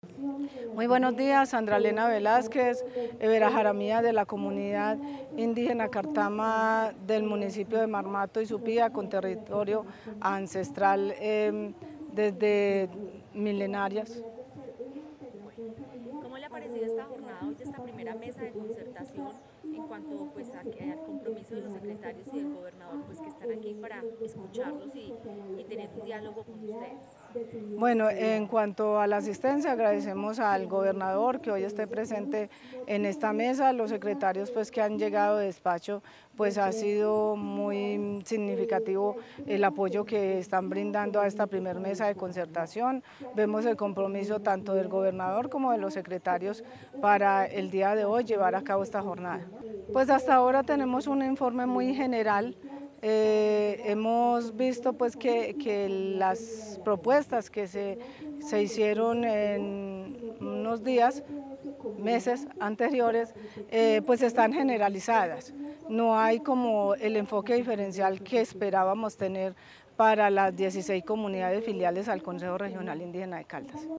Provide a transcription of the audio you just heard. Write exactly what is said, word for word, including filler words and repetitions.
Muy buenos días, Sandra Elena Velázquez, Evera Jaramía de la comunidad indígena Cartama del municipio de Marmato y Supía, con territorio ancestral eh, desde milenarias. ¿Cómo le ha parecido esta jornada hoy de esta primera mesa de concertación en cuanto pues a que- al compromiso de los secretarios y del gobernador pues que están aquí para escucharlos y, y tener un diálogo con ustedes? Bueno, en cuanto a la asistencia, agradecemos al gobernador que hoy esté presente en esta mesa, los secretarios pues que han llegado de despacho, pues ha sido muy significativo el apoyo que están brindando a esta primer mesa de concertación. Vemos el compromiso tanto del gobernador como de los secretarios para el día de hoy llevar a cabo esta jornada. Pues hasta ahora tenemos un informe muy general. Eh, hemos visto pues que, que las propuestas que se, se hicieron en unos días, meses anteriores, eh, pues están generalizadas. No hay como el enfoque diferencial que esperábamos tener para las dieciséis comunidades filiales al Consejo Regional Indígena de Caldas.